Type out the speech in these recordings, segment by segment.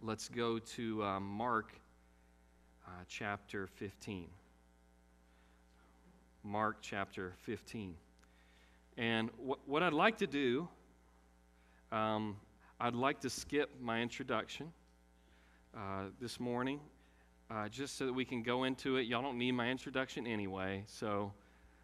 let's go to Mark chapter 15. Mark chapter 15. And what I'd like to do, I'd like to skip my introduction this morning, just so that we can go into it. Y'all don't need my introduction anyway, so...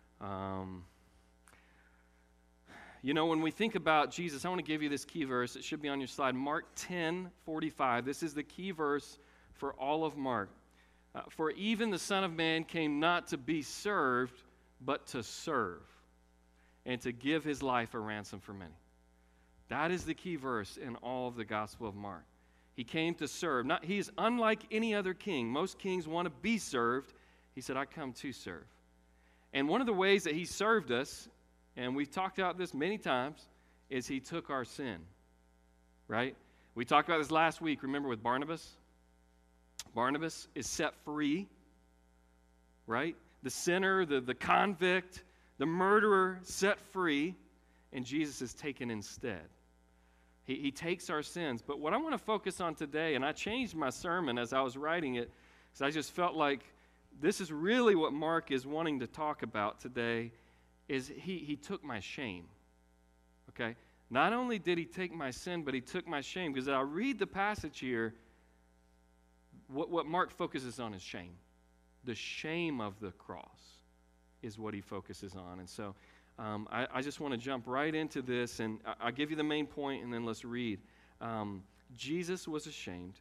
when we think about Jesus, I want to give you this key verse. It should be on your slide. Mark 10:45. This is the key verse for all of Mark. For even the Son of Man came not to be served, but to serve, and to give his life a ransom for many. That is the key verse in all of the Gospel of Mark. He came to serve. He is unlike any other king. Most kings want to be served. He said, I come to serve. And one of the ways that he served us, and we've talked about this many times, is he took our sin, right? We talked about this last week, remember, with Barnabas? Barnabas is set free, right? The sinner, the convict, the murderer set free, and Jesus is taken instead. He takes our sins. But what I want to focus on today, and I changed my sermon as I was writing it, because I just felt like this is really what Mark is wanting to talk about today, is he took my shame, okay? Not only did he take my sin, but he took my shame, because I'll read the passage here. What Mark focuses on is shame. The shame of the cross is what he focuses on. And so I just want to jump right into this, and I'll give you the main point, and then let's read. Jesus was shamed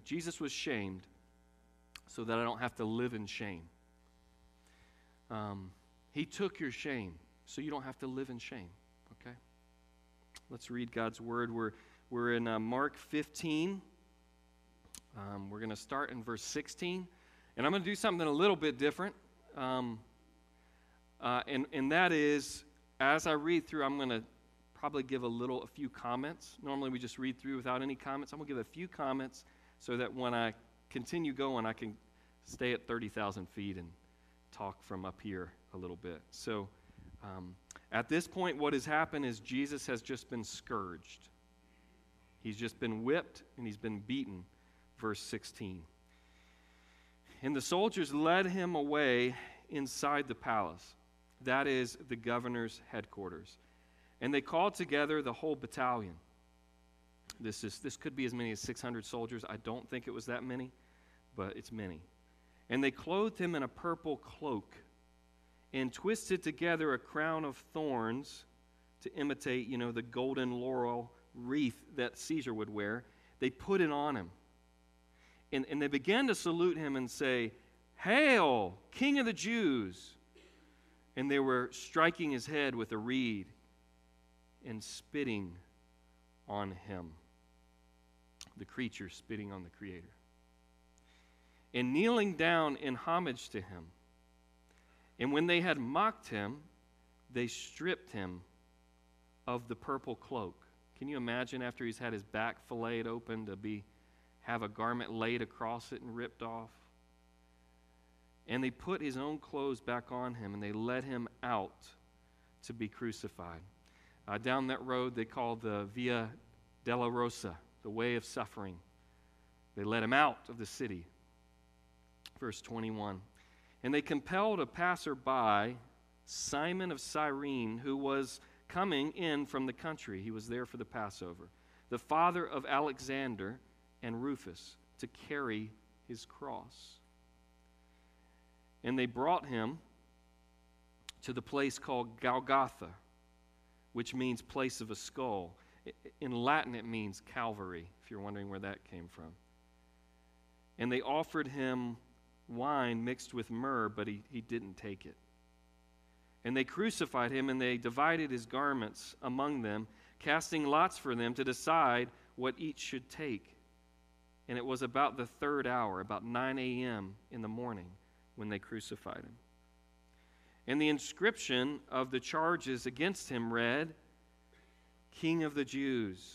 so that I don't have to live in shame. He took your shame so you don't have to live in shame, okay? Let's read God's word. We're in Mark 15. We're going to start in verse 16. And I'm going to do something a little bit different. And that is, as I read through, I'm going to probably give a few comments. Normally we just read through without any comments. I'm going to give a few comments so that when I continue going, I can stay at 30,000 feet and talk from up here a little bit. So at this point, what has happened is Jesus has just been scourged. He's just been whipped and he's been beaten. Verse 16. And the soldiers led him away inside the palace, that is the governor's headquarters. And they called together the whole battalion. This could be as many as 600 soldiers. I don't think it was that many, but it's many. And they clothed him in a purple cloak and twisted together a crown of thorns to imitate, the golden laurel wreath that Caesar would wear. They put it on him. And they began to salute him and say, "Hail, King of the Jews!" And they were striking his head with a reed and spitting on him. The creature spitting on the Creator. And kneeling down in homage to him. And when they had mocked him, they stripped him of the purple cloak. Can you imagine after he's had his back filleted open to have a garment laid across it and ripped off? And they put his own clothes back on him, and they led him out to be crucified. Down that road they call the Via Dolorosa, the way of suffering. They led him out of the city. Verse 21. And they compelled a passerby, Simon of Cyrene, who was coming in from the country. He was there for the Passover. The father of Alexander and Rufus, to carry his cross. And they brought him to the place called Golgotha, which means place of a skull. In Latin it means Calvary, if you're wondering where that came from. And they offered him wine mixed with myrrh, but he didn't take it. And they crucified him, and they divided his garments among them, casting lots for them to decide what each should take. And it was about the third hour, about 9 a.m. in the morning, when they crucified him. And the inscription of the charges against him read, King of the Jews.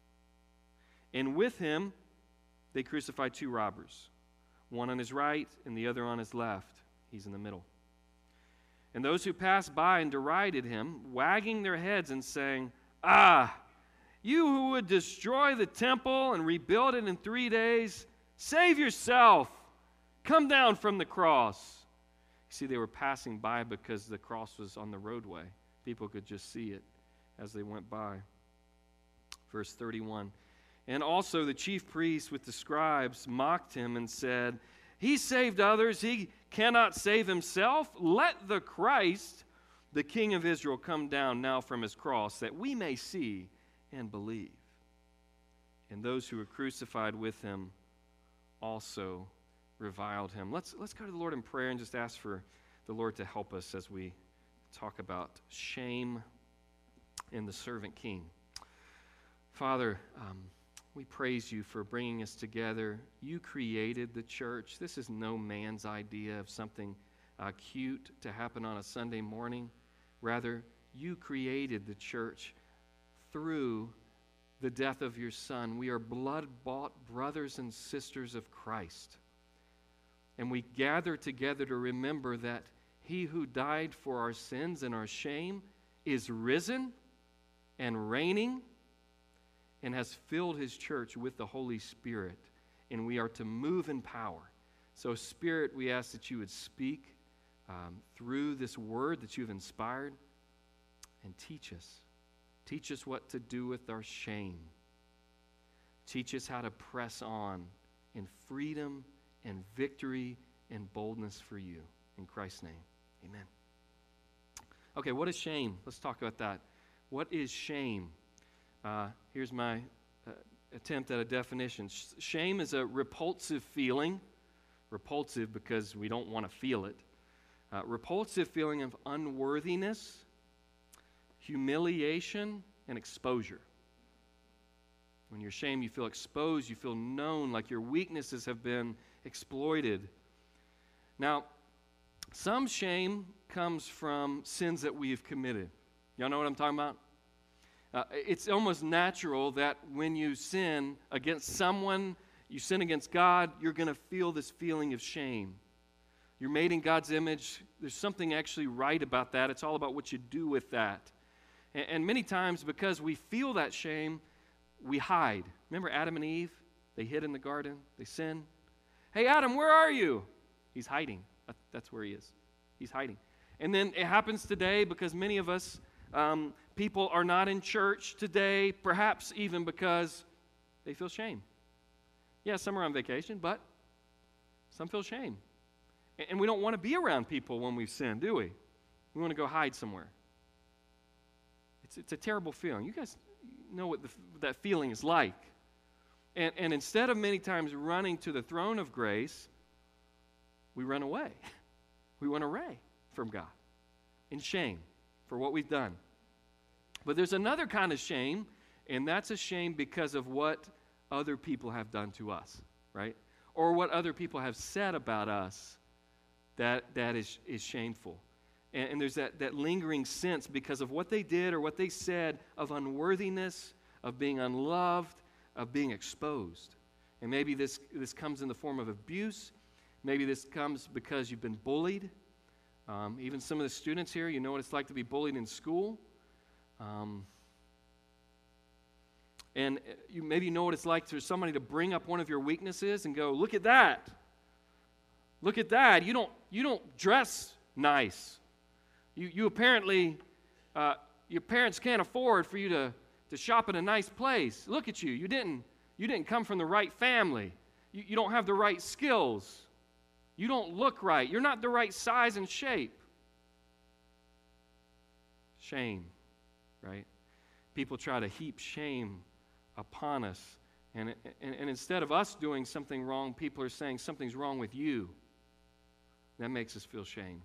And with him they crucified two robbers, one on his right and the other on his left. He's in the middle. And those who passed by and derided him, wagging their heads and saying, "Ah, You who would destroy the temple and rebuild it in 3 days, save yourself. Come down from the cross. You see, they were passing by because the cross was on the roadway. People could just see it as they went by. Verse 31. And also the chief priests with the scribes mocked him and said, he saved others, he cannot save himself. Let the Christ, the King of Israel, come down now from his cross, that we may see and believe. And those who were crucified with him also reviled him. Let's go to the Lord in prayer and just ask for the Lord to help us as we talk about shame in the servant king. Father, we praise you for bringing us together. You created the church. This is no man's idea of something cute to happen on a Sunday morning. Rather, you created the church through the death of your Son. We are blood-bought brothers and sisters of Christ. And we gather together to remember that he who died for our sins and our shame is risen and reigning and has filled his church with the Holy Spirit, and we are to move in power. So, Spirit, we ask that you would speak through this word that you've inspired and teach us. Teach us what to do with our shame. Teach us how to press on in freedom and victory and boldness for you. In Christ's name, amen. Okay, what is shame? Let's talk about that. What is shame? Here's my attempt at a definition. Shame is a repulsive feeling. Repulsive because we don't want to feel it. Repulsive feeling of unworthiness, humiliation, and exposure. When you're ashamed, you feel exposed, you feel known, like your weaknesses have been exploited. Now, some shame comes from sins that we have committed. Y'all know what I'm talking about? It's almost natural that when you sin against someone, you sin against God, you're going to feel this feeling of shame. You're made in God's image. There's something actually right about that. It's all about what you do with that. And many times, because we feel that shame, we hide. Remember Adam and Eve? They hid in the garden. They sinned. Hey, Adam, where are you? He's hiding. That's where he is. He's hiding. And then it happens today because many of us, people are not in church today, perhaps even because they feel shame. Yeah, some are on vacation, but some feel shame. And we don't want to be around people when we've sinned, do we? We want to go hide somewhere. It's a terrible feeling. You guys know what that feeling is like. And instead of many times running to the throne of grace, we run away. We run away from God in shame for what we've done. But there's another kind of shame, and that's a shame because of what other people have done to us, right? Or what other people have said about us that is shameful. And there's that lingering sense because of what they did or what they said of unworthiness, of being unloved, of being exposed. And maybe this comes in the form of abuse. Maybe this comes because you've been bullied. Even some of the students here, you know what it's like to be bullied in school. And maybe you know what it's like for somebody to bring up one of your weaknesses and go, look at that. Look at that. You don't dress nice. You apparently, your parents can't afford for you to shop in a nice place. Look at you. You didn't come from the right family. You don't have the right skills. You don't look right. You're not the right size and shape. Shame, right? People try to heap shame upon us. And instead of us doing something wrong, people are saying something's wrong with you. That makes us feel shame.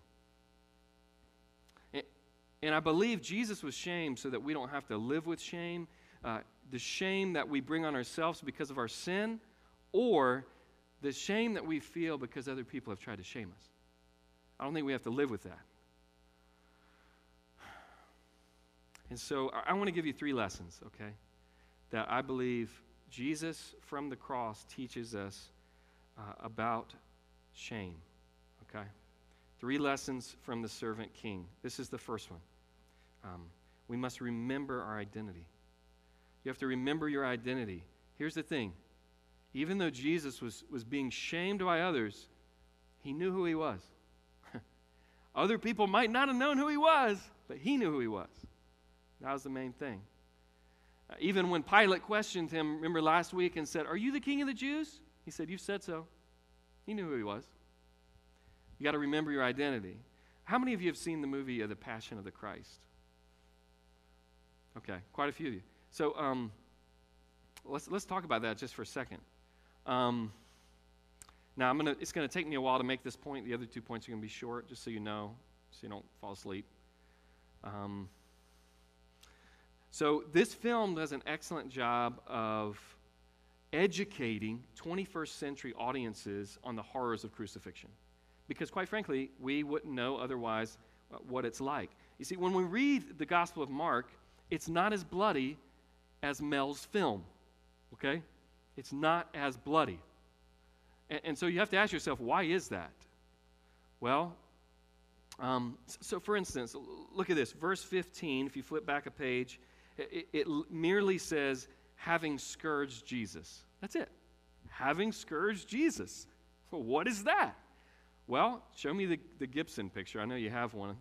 And I believe Jesus was shamed so that we don't have to live with shame, the shame that we bring on ourselves because of our sin, or the shame that we feel because other people have tried to shame us. I don't think we have to live with that. And so I want to give you 3 lessons, okay, that I believe Jesus from the cross teaches us about shame, okay? 3 lessons from the servant king. This is the first one. We must remember our identity. You have to remember your identity. Here's the thing. Even though Jesus was being shamed by others, he knew who he was. Other people might not have known who he was, but he knew who he was. That was the main thing. Even when Pilate questioned him, remember last week, and said, "Are you the king of the Jews?" He said, "You've said so." He knew who he was. You got to remember your identity. How many of you have seen the movie The Passion of the Christ? Okay, quite a few of you. So let's talk about that just for a second. Now it's gonna take me a while to make this point. The other 2 points are gonna be short, just so you know, so you don't fall asleep. So this film does an excellent job of educating 21st century audiences on the horrors of crucifixion. Because quite frankly, we wouldn't know otherwise what it's like. You see, when we read the Gospel of Mark, it's not as bloody as Mel's film, okay? It's not as bloody. And so you have to ask yourself, why is that? Well, so for instance, look at this. Verse 15, if you flip back a page, it merely says, having scourged Jesus. That's it. Having scourged Jesus. Well, what is that? Well, show me the Gibson picture. I know you have one.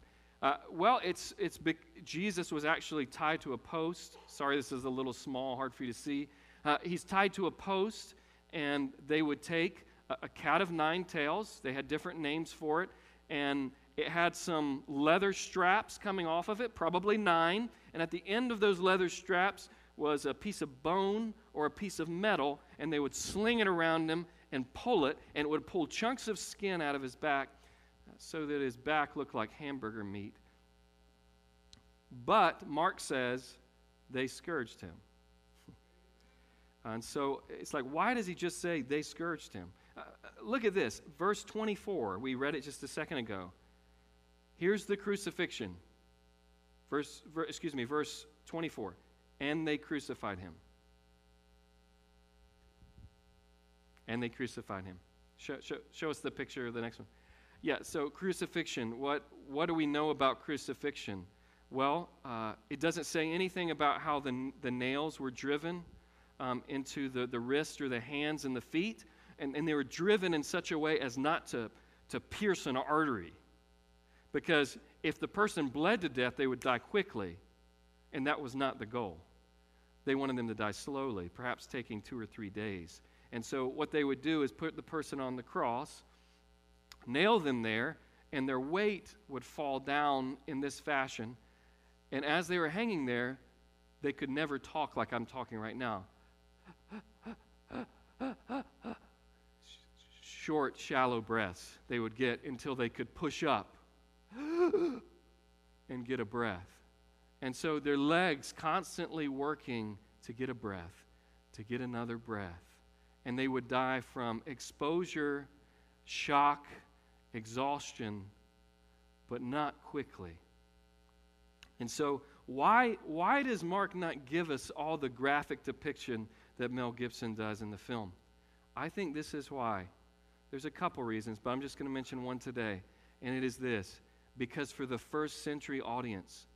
Jesus was actually tied to a post. Sorry, this is a little small, hard for you to see. He's tied to a post, and they would take a cat of 9 tails. They had different names for it, and it had some leather straps coming off of it, probably 9, and at the end of those leather straps was a piece of bone or a piece of metal, and they would sling it around him and pull it, and it would pull chunks of skin out of his back so that his back looked like hamburger meat. But Mark says they scourged him. And so it's like, why does he just say they scourged him? Look at this, verse 24. We read it just a second ago. Here's the crucifixion. Verse 24. And they crucified him. And they crucified him. Show us the picture of the next one. Yeah, so crucifixion. What do we know about crucifixion? Well, it doesn't say anything about how the nails were driven into the wrist or the hands and the feet. And they were driven in such a way as not to pierce an artery. Because if the person bled to death, they would die quickly. And that was not the goal. They wanted them to die slowly, perhaps taking 2 or 3 days. And so what they would do is put the person on the cross, nail them there, and their weight would fall down in this fashion. And as they were hanging there, they could never talk like I'm talking right now. Short, shallow breaths they would get until they could push up and get a breath. And so their legs constantly working to get a breath, to get another breath. And they would die from exposure, shock, exhaustion, but not quickly. And so why does Mark not give us all the graphic depiction that Mel Gibson does in the film? I think this is why. There's a couple reasons, but I'm just going to mention one today, and it is this. Because for the first century audience,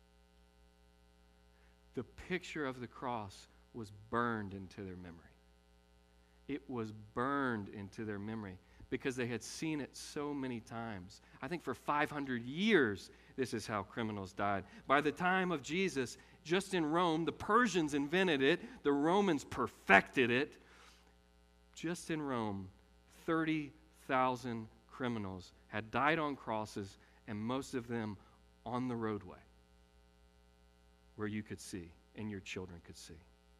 the picture of the cross was burned into their memory. It was burned into their memory because they had seen it so many times. I think for 500 years, this is how criminals died. By the time of Jesus, just in Rome, the Persians invented it, the Romans perfected it. Just in Rome, 30,000 criminals had died on crosses, and most of them on the roadway where you could see and your children could see,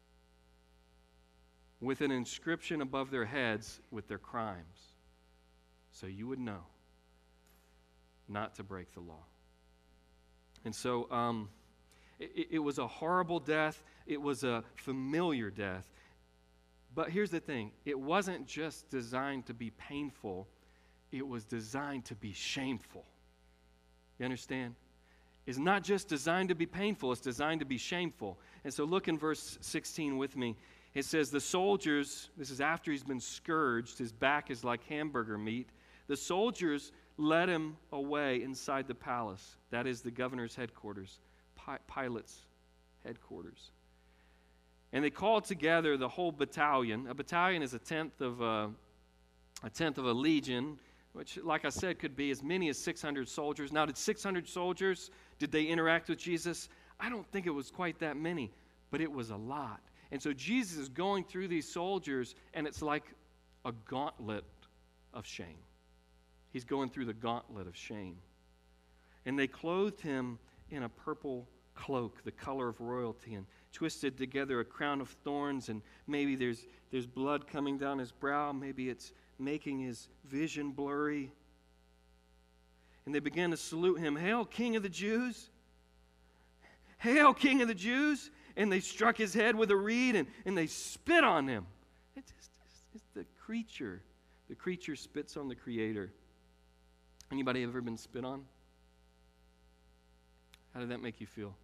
with an inscription above their heads with their crimes, so you would know not to break the law. And so it was a horrible death. It was a familiar death. But here's the thing. It wasn't just designed to be painful. It was designed to be shameful. You understand? It's not just designed to be painful. It's designed to be shameful. And so look in verse 16 with me. It says, the soldiers, this is after he's been scourged, his back is like hamburger meat. The soldiers led him away inside the palace. That is the governor's headquarters, Pilate's headquarters. And they called together the whole battalion. A battalion is a tenth of a legion, which, like I said, could be as many as 600 soldiers. Now, did 600 soldiers, did they interact with Jesus? I don't think it was quite that many, but it was a lot. And so Jesus is going through these soldiers, and it's like a gauntlet of shame. He's going through the gauntlet of shame. And they clothed him in a purple cloak, the color of royalty, and twisted together a crown of thorns, and maybe there's blood coming down his brow. Maybe it's making his vision blurry. And they began to salute him, "Hail, King of the Jews! Hail, King of the Jews!" And they struck his head with a reed, and they spit on him. It's the creature. The creature spits on the Creator. Anybody ever been spit on? How did that make you feel?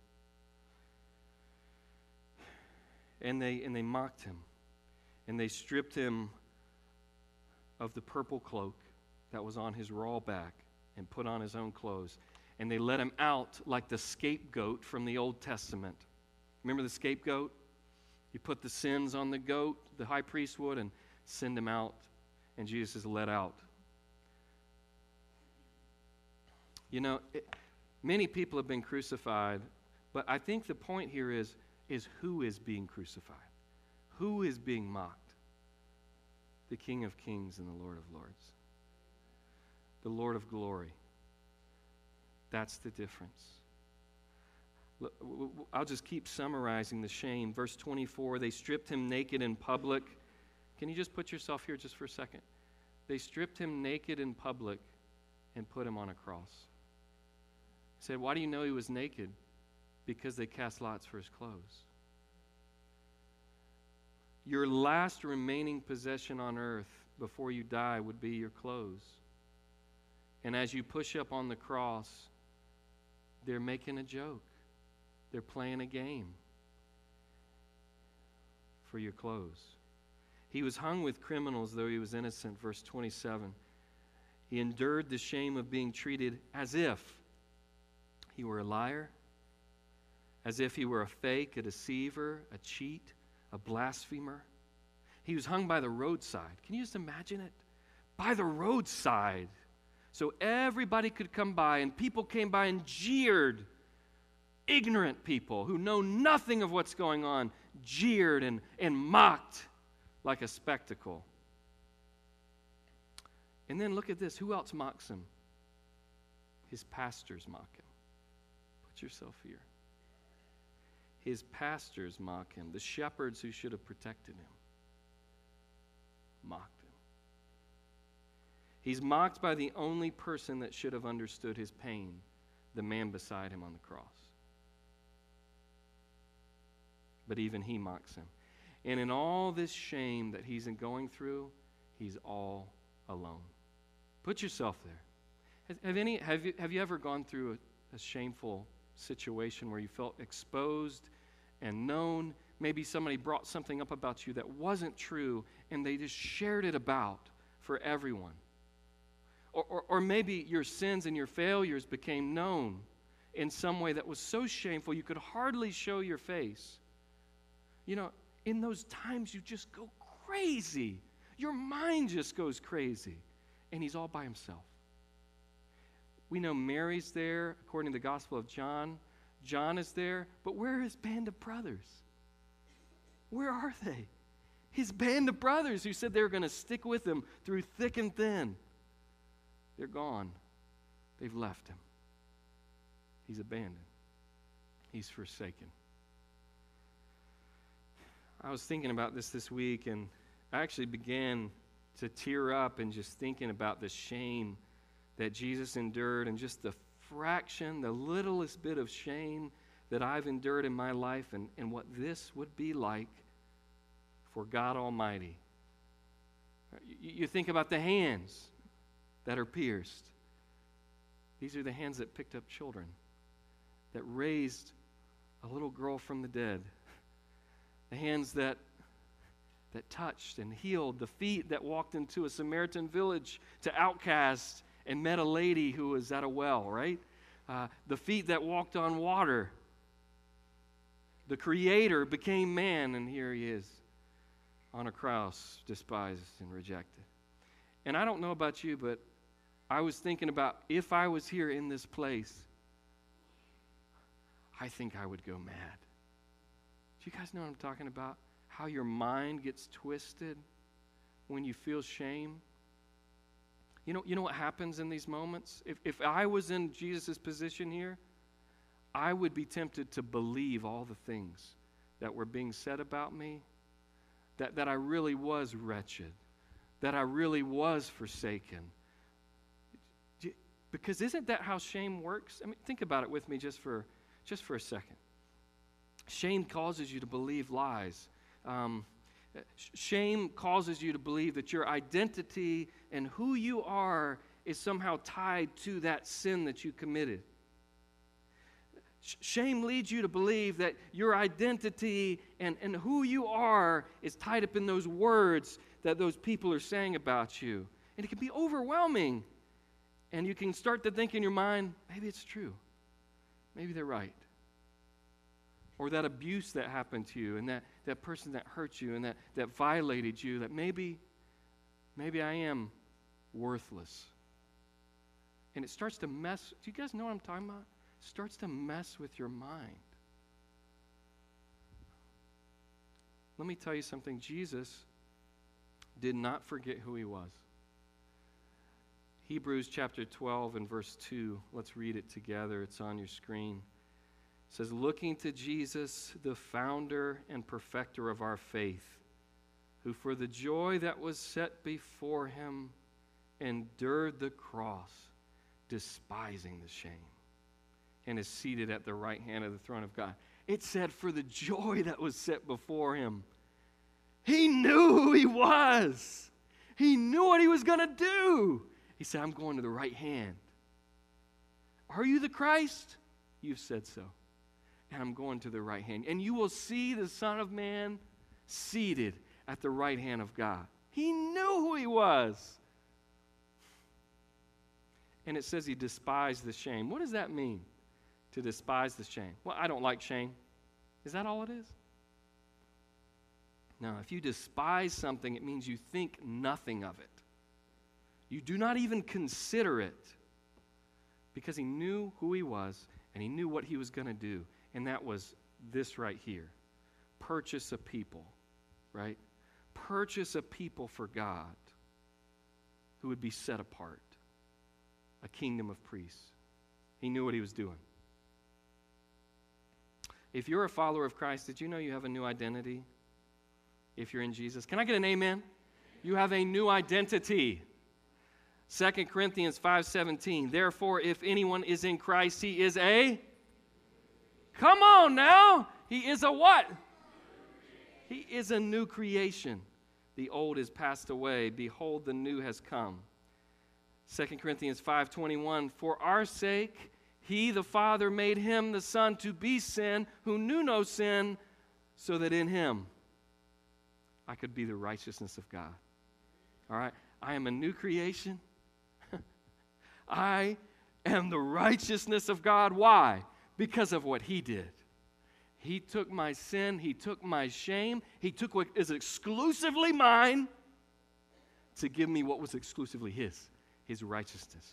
And they mocked him, and they stripped him of the purple cloak that was on his raw back and put on his own clothes. And they let him out like the scapegoat from the Old Testament. Remember the scapegoat? You put the sins on the goat, the high priest would, and send him out. And Jesus is let out. You know, many people have been crucified, but I think the point here is who is being crucified? Who is being mocked? The King of Kings and the Lord of Lords. The Lord of glory. That's the difference. I'll just keep summarizing the shame. Verse 24, they stripped him naked in public. Can you just put yourself here just for a second? They stripped him naked in public and put him on a cross. He said, why do you know he was naked? Because they cast lots for his clothes. Your last remaining possession on earth before you die would be your clothes. And as you push up on the cross, they're making a joke. They're playing a game for your clothes. He was hung with criminals, though he was innocent. Verse 27. He endured the shame of being treated as if he were a liar, as if he were a fake, a deceiver, a cheat, a blasphemer. He was hung by the roadside. Can you just imagine it? By the roadside. So everybody could come by, and people came by and jeered. Ignorant people who know nothing of what's going on jeered and mocked like a spectacle. And then look at this. Who else mocks him? His pastors mock him. Put yourself here. His pastors mock him. The shepherds who should have protected him mocked him. He's mocked by the only person that should have understood his pain, the man beside him on the cross. But even he mocks him. And in all this shame that he's going through, he's all alone. Put yourself there. Have you ever gone through a shameful situation where you felt exposed and known? Maybe somebody brought something up about you that wasn't true, and they just shared it about for everyone. Or maybe your sins and your failures became known in some way that was so shameful you could hardly show your face. You know, in those times you just go crazy. Your mind just goes crazy. And he's all by himself. We know Mary's there, according to the Gospel of John. John is there, but where are his band of brothers? Where are they? His band of brothers who said they were going to stick with him through thick and thin. They're gone. They've left him. He's abandoned. He's forsaken. I was thinking about this week, and I actually began to tear up and just thinking about the shame that Jesus endured, and just the fraction, the littlest bit of shame that I've endured in my life, and what this would be like for God Almighty. You think about the hands that are pierced. These are the hands that picked up children, that raised a little girl from the dead. The hands that touched and healed. The feet that walked into a Samaritan village to outcasts and met a lady who was at a well, right? The feet that walked on water. The Creator became man, and here he is on a cross, despised and rejected. And I don't know about you, but I was thinking about if I was here in this place, I think I would go mad. Do you guys know what I'm talking about? How your mind gets twisted when you feel shame? You know what happens in these moments? If I was in Jesus' position here, I would be tempted to believe all the things that were being said about me, that I really was wretched, that I really was forsaken. Because isn't that how shame works? I mean, think about it with me just for a second. Shame causes you to believe lies. Shame causes you to believe that your identity and who you are is somehow tied to that sin that you committed. Shame leads you to believe that your identity and who you are is tied up in those words that those people are saying about you. And it can be overwhelming. And you can start to think in your mind, maybe it's true. Maybe they're right. Or that abuse that happened to you, and that person that hurt you, and that violated you, that maybe I am worthless. And it starts to mess. Do you guys know what I'm talking about? It starts to mess with your mind. Let me tell you something. Jesus did not forget who he was. Hebrews chapter 12 and verse 2. Let's read it together. It's on your screen. It says, looking to Jesus, the founder and perfecter of our faith, who for the joy that was set before him endured the cross, despising the shame, and is seated at the right hand of the throne of God. It said for the joy that was set before him. He knew who he was. He knew what he was going to do. He said, I'm going to the right hand. Are you the Christ? You've said so. And I'm going to the right hand. And you will see the Son of Man seated at the right hand of God. He knew who he was. And it says he despised the shame. What does that mean, to despise the shame? Well, I don't like shame. Is that all it is? No, if you despise something, it means you think nothing of it. You do not even consider it, because he knew who he was and he knew what he was going to do. And that was this right here. Purchase a people, right? Purchase a people for God who would be set apart. A kingdom of priests. He knew what he was doing. If you're a follower of Christ, did you know you have a new identity? If you're in Jesus. Can I get an amen? You have a new identity. 2 Corinthians 5:17. Therefore, if anyone is in Christ, he is a... Come on now. He is a what? He is a new creation. The old is passed away. Behold, the new has come. 2 Corinthians 5:21. For our sake, he, the Father, made him, the Son, to be sin, who knew no sin, so that in him I could be the righteousness of God. All right? I am a new creation. I am the righteousness of God. Why? Because of what he did. He took my sin. He took my shame. He took what is exclusively mine to give me what was exclusively his righteousness.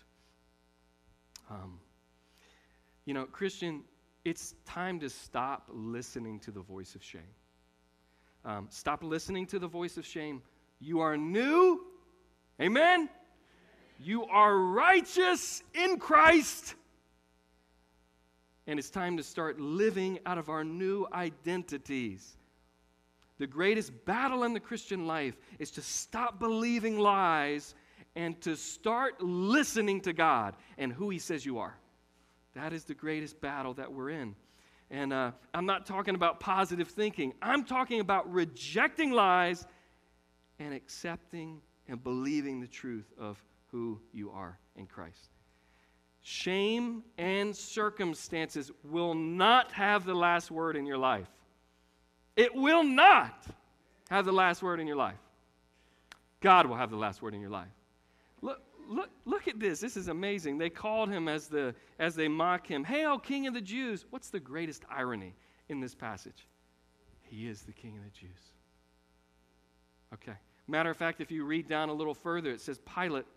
Christian, it's time to stop listening to the voice of shame. Stop listening to the voice of shame. You are new. Amen? You are righteous in Christ. And it's time to start living out of our new identities. The greatest battle in the Christian life is to stop believing lies and to start listening to God and who he says you are. That is the greatest battle that we're in. And I'm not talking about positive thinking. I'm talking about rejecting lies and accepting and believing the truth of who you are in Christ. Shame and circumstances will not have the last word in your life. It will not have the last word in your life. God will have the last word in your life. Look at this. This is amazing. They called him as they mock him, "Hail, King of the Jews." What's the greatest irony in this passage? He is the King of the Jews. Okay. Matter of fact, if you read down a little further, it says Pilate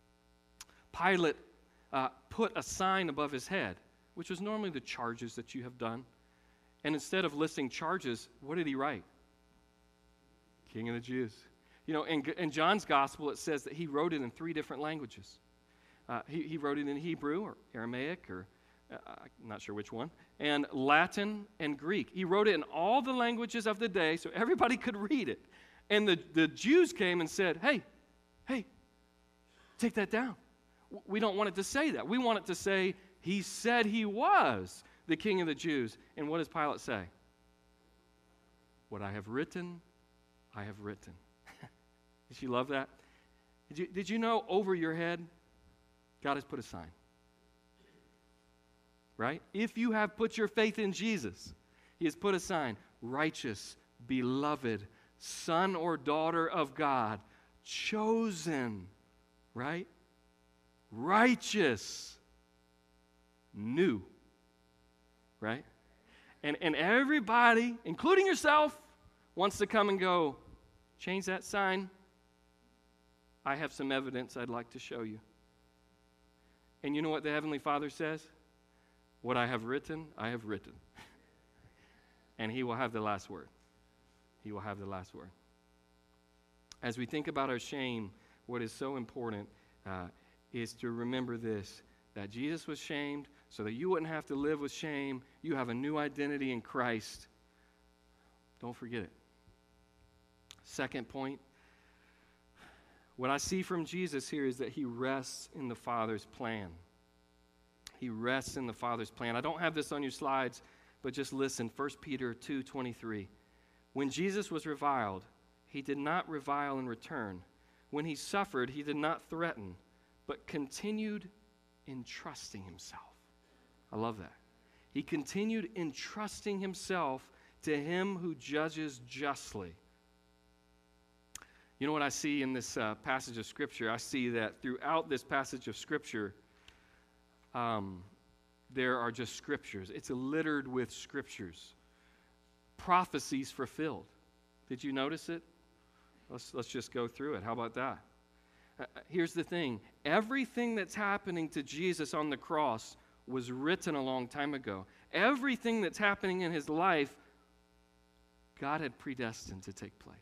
put a sign above his head, which was normally the charges that you have done. And instead of listing charges, what did he write? King of the Jews. You know, in John's gospel, it says that he wrote it in 3 different languages. He wrote it in Hebrew or Aramaic, or I'm not sure which one, and Latin and Greek. He wrote it in all the languages of the day so everybody could read it. And the Jews came and said, hey, take that down. We don't want it to say that. We want it to say, he said he was the King of the Jews. And what does Pilate say? What I have written, I have written. Did you love that? Did you know over your head, God has put a sign? Right? If you have put your faith in Jesus, he has put a sign. Righteous, beloved, son or daughter of God, chosen, right? Righteous, new, right? And everybody, including yourself, wants to come and go, change that sign. I have some evidence I'd like to show you. And you know what the Heavenly Father says? What I have written, I have written. And he will have the last word. He will have the last word. As we think about our shame, what is so important is to remember this, that Jesus was shamed so that you wouldn't have to live with shame. You have a new identity in Christ. Don't forget it. Second point, what I see from Jesus here is that he rests in the Father's plan. He rests in the Father's plan. I don't have this on your slides, but just listen. 1 Peter 2:23. When Jesus was reviled, he did not revile in return. When he suffered, he did not threaten, but continued entrusting himself. I love that. He continued entrusting himself to him who judges justly. You know what I see in this passage of Scripture? I see that throughout this passage of Scripture, there are just Scriptures. It's littered with Scriptures. Prophecies fulfilled. Did you notice it? Let's just go through it. How about that? Here's the thing. Everything that's happening to Jesus on the cross was written a long time ago. Everything that's happening in his life, God had predestined to take place.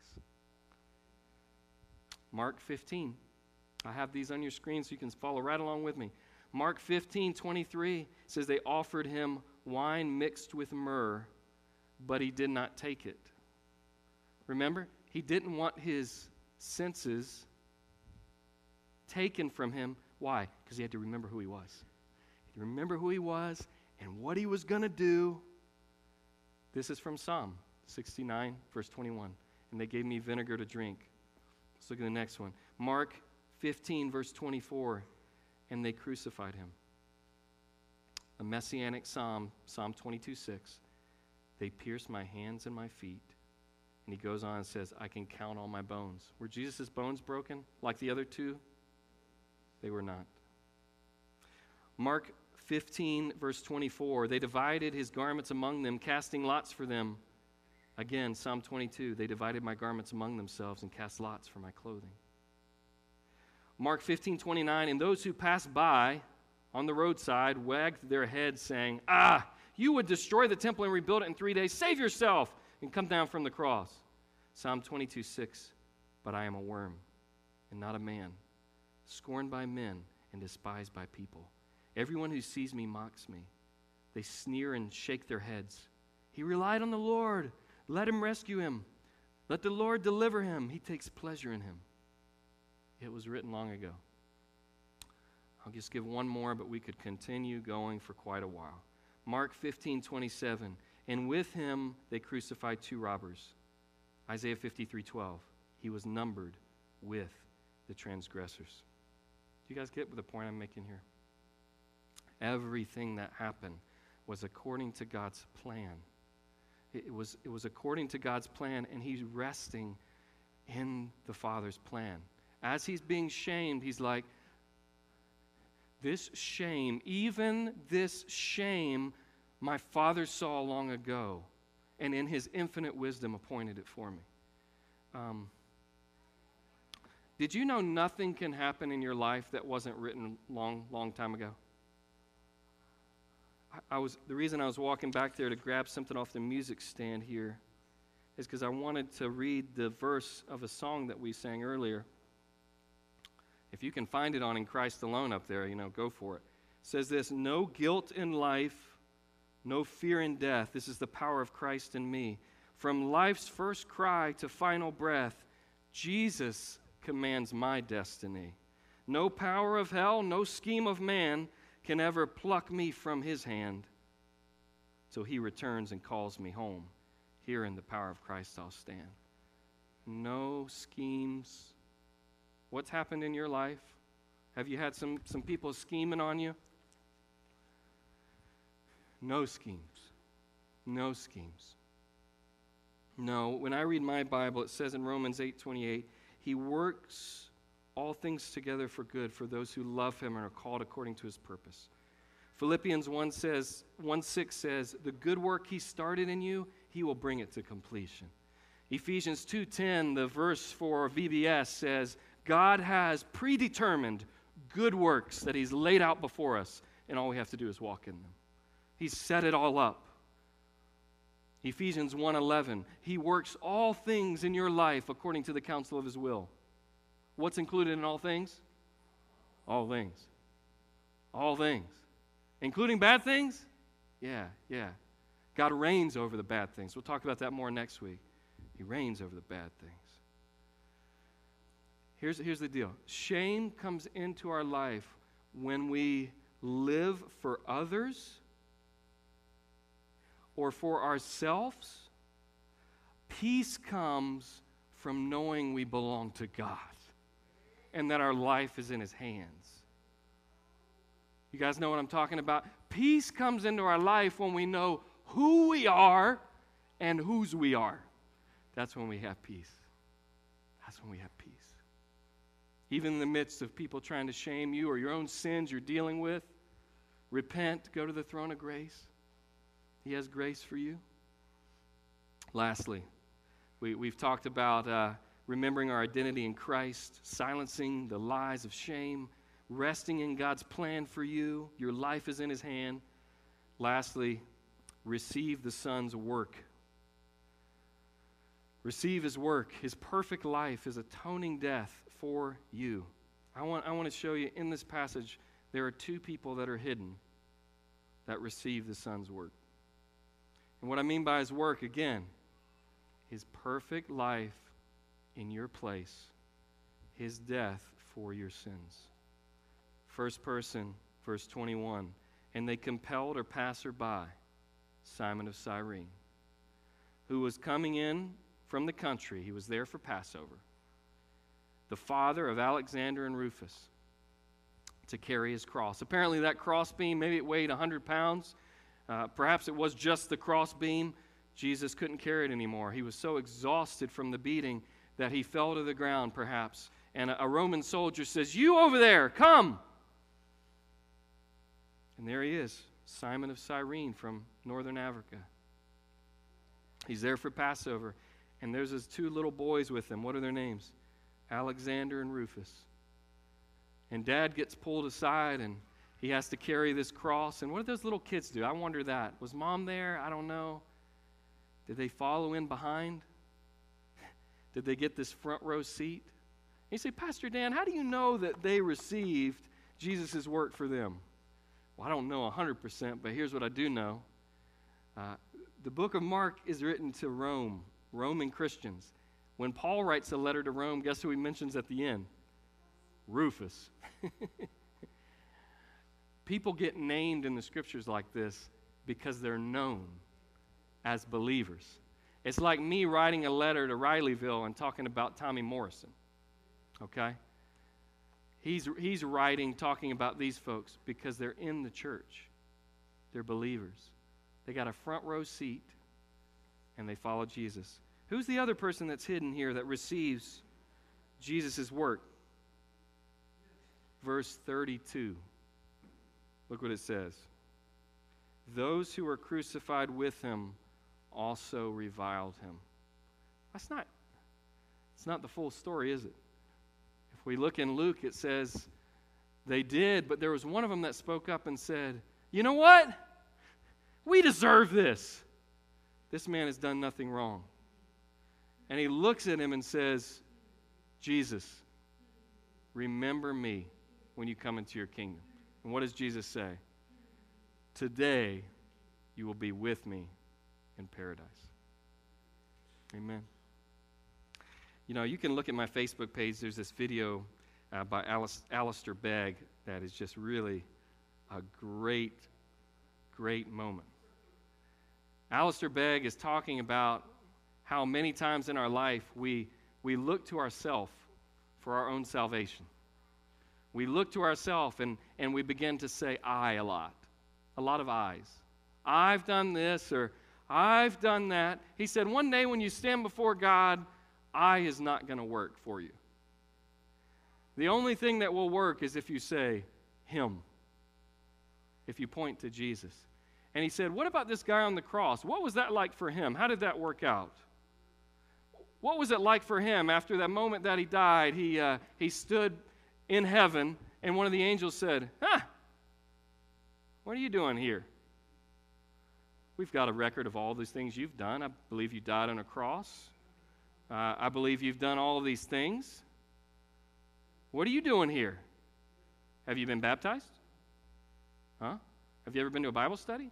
Mark 15. I have these on your screen so you can follow right along with me. Mark 15:23 says they offered him wine mixed with myrrh, but he did not take it. Remember, he didn't want his senses taken from him. Why? Because he had to remember who he was. He had to remember who he was and what he was going to do. This is from Psalm 69, verse 21. And they gave me vinegar to drink. Let's look at the next one. Mark 15, verse 24. And they crucified him. A messianic psalm, Psalm 22:6. They pierced my hands and my feet. And he goes on and says, I can count all my bones. Were Jesus' bones broken like the other two? They were not. Mark 15, verse 24. They divided his garments among them, casting lots for them. Again, Psalm 22. They divided my garments among themselves and cast lots for my clothing. Mark 15:29. And those who passed by on the roadside wagged their heads, saying, you would destroy the temple and rebuild it in 3 days. Save yourself and come down from the cross. Psalm 22:6. But I am a worm and not a man, scorned by men and despised by people. Everyone who sees me mocks me. They sneer and shake their heads. He relied on the Lord. Let him rescue him. Let the Lord deliver him. He takes pleasure in him. It was written long ago. I'll just give one more, but we could continue going for quite a while. Mark 15:27. And with him they crucified 2 robbers. Isaiah 53:12. He was numbered with the transgressors. Do you guys get the point I'm making here? Everything that happened was according to God's plan. It was according to God's plan, and he's resting in the Father's plan. As he's being shamed, he's like, this shame, even this shame, my Father saw long ago. and in his infinite wisdom appointed it for me. Did you know nothing can happen in your life that wasn't written long time ago? The reason I was walking back there to grab something off the music stand here is because I wanted to read the verse of a song that we sang earlier. If you can find it on In Christ Alone up there, go for it. It says this: no guilt in life, no fear in death. This is the power of Christ in me. From life's first cry to final breath, Jesus commands my destiny. No power of hell, no scheme of man can ever pluck me from his hand. So he returns and calls me home. Here in the power of Christ I'll stand. No schemes. What's happened in your life? Have you had some people scheming on you? No schemes. No schemes. No, when I read my Bible, it says in Romans 8:28, he works all things together for good for those who love him and are called according to his purpose. Philippians 1:6 says, the good work he started in you, he will bring it to completion. Ephesians 2:10, the verse for VBS says, God has predetermined good works that he's laid out before us, and all we have to do is walk in them. He's set it all up. Ephesians 1:11, he works all things in your life according to the counsel of his will. What's included in all things? All things. All things. Including bad things? Yeah. God reigns over the bad things. We'll talk about that more next week. He reigns over the bad things. Here's the deal. Shame comes into our life when we live for others or for ourselves. Peace comes from knowing we belong to God and that our life is in his hands. You guys know what I'm talking about? Peace comes into our life when we know who we are and whose we are. That's when we have peace. That's when we have peace. Even in the midst of people trying to shame you or your own sins you're dealing with, repent, go to the throne of grace. He has grace for you. Lastly, we've talked about remembering our identity in Christ, silencing the lies of shame, resting in God's plan for you. Your life is in his hand. Lastly, receive the Son's work. Receive his work, his perfect life, his atoning death for you. I want to show you in this passage, there are two people that are hidden that receive the Son's work. And what I mean by his work, again, his perfect life in your place, his death for your sins. First person, verse 21, and they compelled a passerby, Simon of Cyrene, who was coming in from the country. He was there for Passover. The father of Alexander and Rufus, to carry his cross. Apparently that cross beam, maybe it weighed 100 pounds. Perhaps it was just the cross beam. Jesus couldn't carry it anymore. He was so exhausted from the beating that he fell to the ground, perhaps. And a Roman soldier says, "You over there, come!" And there he is, Simon of Cyrene from northern Africa. He's there for Passover. And there's his two little boys with him. What are their names? Alexander and Rufus. And Dad gets pulled aside and he has to carry this cross. And what did those little kids do? I wonder that. Was Mom there? I don't know. Did they follow in behind? Did they get this front row seat? And you say, Pastor Dan, how do you know that they received Jesus' work for them? Well, I don't know 100%, but here's what I do know. The book of Mark is written to Rome, Roman Christians. When Paul writes a letter to Rome, guess who he mentions at the end? Rufus. People get named in the scriptures like this because they're known as believers. It's like me writing a letter to Rileyville and talking about Tommy Morrison. Okay? He's writing, talking about these folks because they're in the church. They're believers. They got a front row seat and they follow Jesus. Who's the other person that's hidden here that receives Jesus' work? Verse 32. Look what it says. Those who were crucified with him also reviled him. It's not the full story, is it? If we look in Luke, it says they did, but there was one of them that spoke up and said, you know what? We deserve this. This man has done nothing wrong. And he looks at him and says, Jesus, remember me when you come into your kingdom. And what does Jesus say? Today you will be with me in paradise. Amen. You know, you can look at my Facebook page. There's this video by Alistair Begg that is just really a great, great moment. Alistair Begg is talking about how many times in our life we look to ourselves for our own salvation. We look to ourselves and we begin to say I a lot of I's. I've done this or I've done that. He said one day when you stand before God, I is not going to work for you. The only thing that will work is if you say Him, if you point to Jesus. And he said, what about this guy on the cross? What was that like for him? How did that work out? What was it like for him after that moment that he died? He stood in heaven, and one of the angels said, what are you doing here? We've got a record of all these things you've done. I believe you died on a cross. I believe you've done all of these things. What are you doing here? Have you been baptized? Huh? Have you ever been to a Bible study?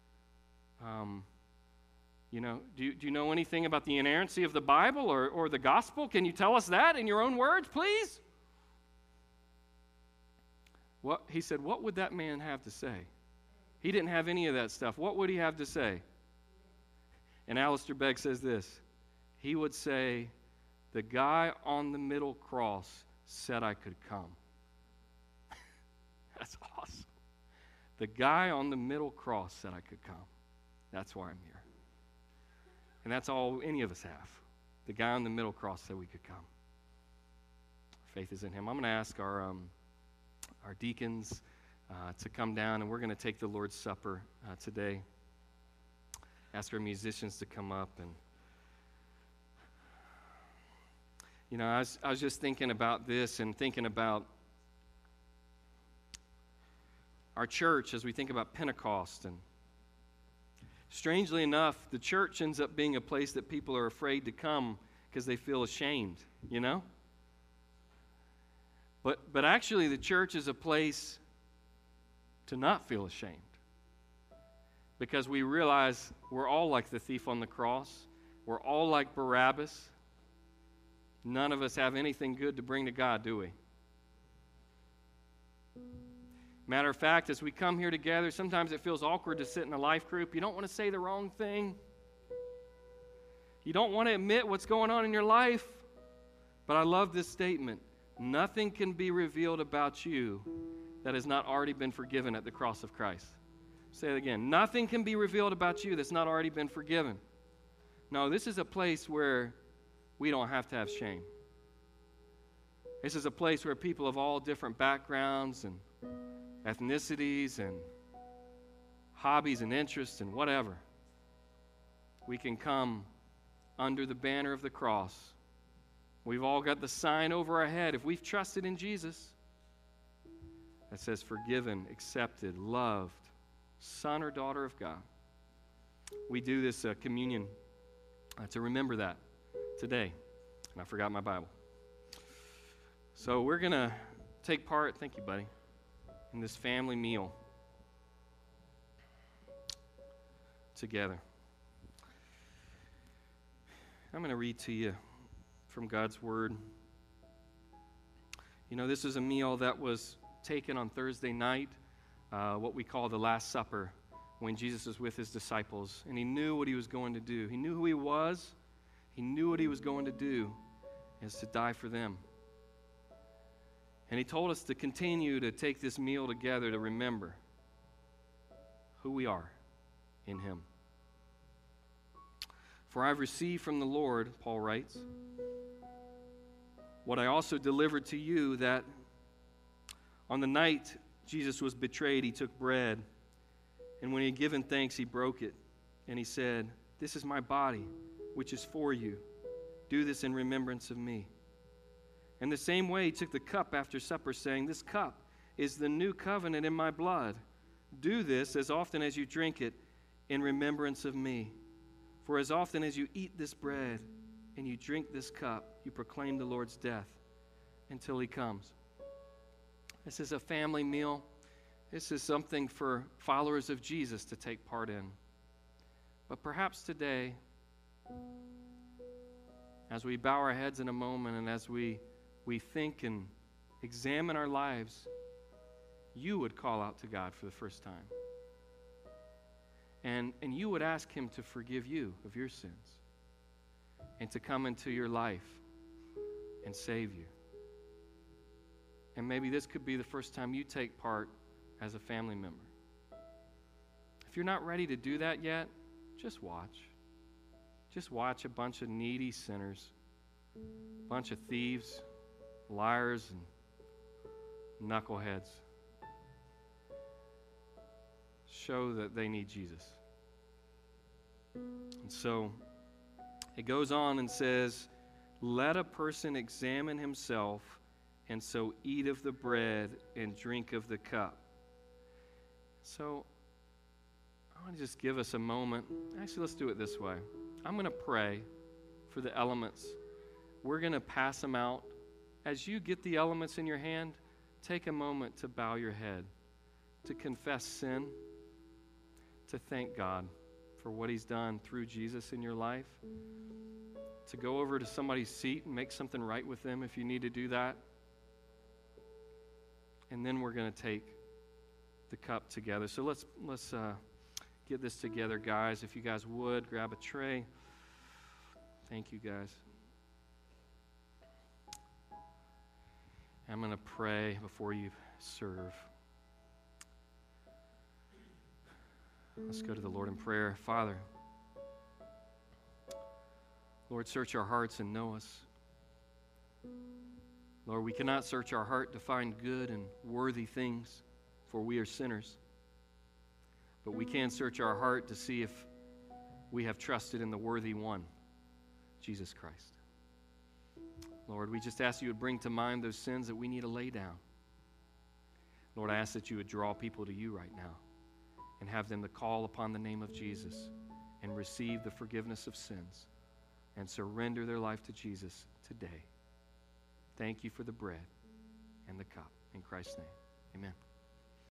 Do you know anything about the inerrancy of the Bible or the gospel? Can you tell us that in your own words, please? He said, what would that man have to say? He didn't have any of that stuff. What would he have to say? And Alistair Begg says this. He would say, the guy on the middle cross said I could come. That's awesome. The guy on the middle cross said I could come. That's why I'm here. And that's all any of us have. The guy on the middle cross said we could come. Faith is in him. I'm going to ask our deacons to come down, and we're going to take the Lord's Supper today. Ask our musicians to come up. And I was just thinking about this and thinking about our church as we think about Pentecost. And strangely enough, the church ends up being a place that people are afraid to come because they feel ashamed, But actually, the church is a place to not feel ashamed, because we realize we're all like the thief on the cross. We're all like Barabbas. None of us have anything good to bring to God, do we? Matter of fact, as we come here together, sometimes it feels awkward to sit in a life group. You don't want to say the wrong thing. You don't want to admit what's going on in your life. But I love this statement. Nothing can be revealed about you that has not already been forgiven at the cross of Christ. Say it again. Nothing can be revealed about you that's not already been forgiven. No, this is a place where we don't have to have shame. This is a place where people of all different backgrounds and ethnicities and hobbies and interests and whatever, we can come under the banner of the cross. We've all got the sign over our head, if we've trusted in Jesus, that says forgiven, accepted, loved, son or daughter of God. We do this communion to remember that today. And I forgot my Bible. So we're going to take part, thank you, buddy, in this family meal together. I'm going to read to you from God's Word. This is a meal that was taken on Thursday night, what we call the Last Supper, when Jesus was with his disciples, and he knew what he was going to do. He knew who he was. He knew what he was going to do, is to die for them. And he told us to continue to take this meal together to remember who we are in him. For I've received from the Lord, Paul writes, what I also delivered to you, that on the night Jesus was betrayed, he took bread, and when he had given thanks, he broke it, and he said, This is my body, which is for you. Do this in remembrance of me. In the same way, he took the cup after supper, saying, This cup is the new covenant in my blood. Do this as often as you drink it in remembrance of me. For as often as you eat this bread and you drink this cup, you proclaim the Lord's death until he comes. This is a family meal. This is something for followers of Jesus to take part in. But perhaps today, as we bow our heads in a moment and as we think and examine our lives, you would call out to God for the first time. And you would ask him to forgive you of your sins and to come into your life and save you. And maybe this could be the first time you take part as a family member. If you're not ready to do that yet, just watch. Just watch a bunch of needy sinners, a bunch of thieves, liars, and knuckleheads show that they need Jesus. And so it goes on and says, let a person examine himself, and so eat of the bread and drink of the cup. So I want to just give us a moment. Actually, let's do it this way. I'm going to pray for the elements. We're going to pass them out. As you get the elements in your hand, take a moment to bow your head, to confess sin, to thank God for what he's done through Jesus in your life, to go over to somebody's seat and make something right with them if you need to do that. And then we're going to take the cup together. So let's get this together, guys. If you guys would, grab a tray. Thank you, guys. I'm going to pray before you serve. Let's go to the Lord in prayer. Father, Lord, search our hearts and know us. Lord, we cannot search our heart to find good and worthy things, for we are sinners. But we can search our heart to see if we have trusted in the worthy one, Jesus Christ. Lord, we just ask you would bring to mind those sins that we need to lay down. Lord, I ask that you would draw people to you right now and have them to call upon the name of Jesus and receive the forgiveness of sins and surrender their life to Jesus today. Thank you for the bread and the cup. In Christ's name, amen.